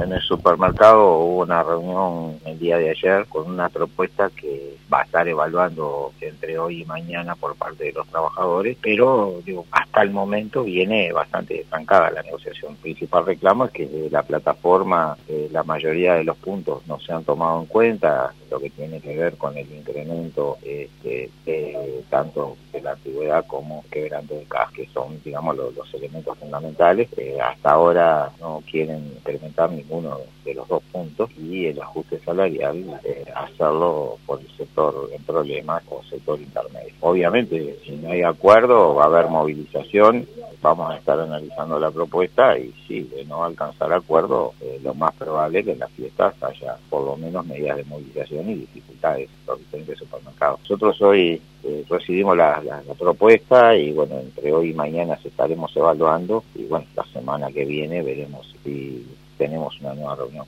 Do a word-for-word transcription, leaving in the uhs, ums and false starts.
En el supermercado hubo una reunión el día de ayer con una propuesta que va a estar evaluando entre hoy y mañana por parte de los trabajadores, pero digo, hasta el momento viene bastante estancada la negociación. El principal reclamo es que de la plataforma eh, la mayoría de los puntos no se han tomado en cuenta, lo que tiene que ver con el incremento este, eh, tanto de la antigüedad como quebranto de caja, que son, digamos, los, los elementos fundamentales. Eh, hasta ahora no quieren incrementar ninguno de los dos puntos y el ajuste salarial eh, hacerlo por el sector en problemas o sector intermedio. Obviamente, si no hay acuerdo, va a haber movilización, vamos a estar analizando la propuesta y si de no alcanzar acuerdo, eh, lo más probable es que en las fiestas haya por lo menos medidas de movilización y dificultades en los diferentes supermercados. Nosotros hoy eh, recibimos la, la, la propuesta y bueno, entre hoy y mañana se estaremos evaluando y bueno, la semana que viene veremos si tenemos una nueva reunión.